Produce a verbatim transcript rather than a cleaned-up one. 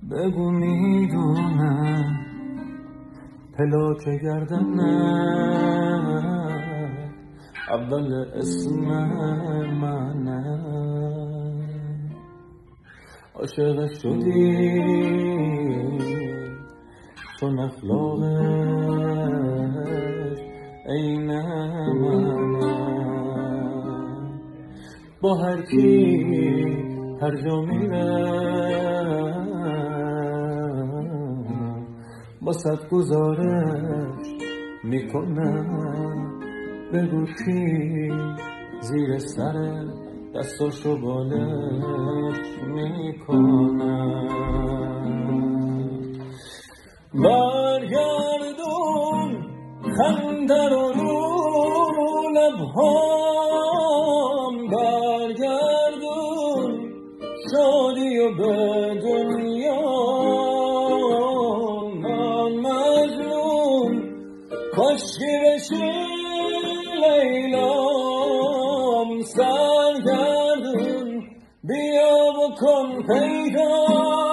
بگو میدونم پلاک گردنه اول اسم منه، عاشق شدی چون اخلاقش عین منه، با هر کی هر جا میرم با صد گزارش میکنم، بگو کی زیر سر دستاشو بالش میکنم. برگردون خنده رو رو لبهام، برگردون شادی و به دنیا، من مظلوم کاشکی بشی لیلام، سرگردون بیا بکن پیدا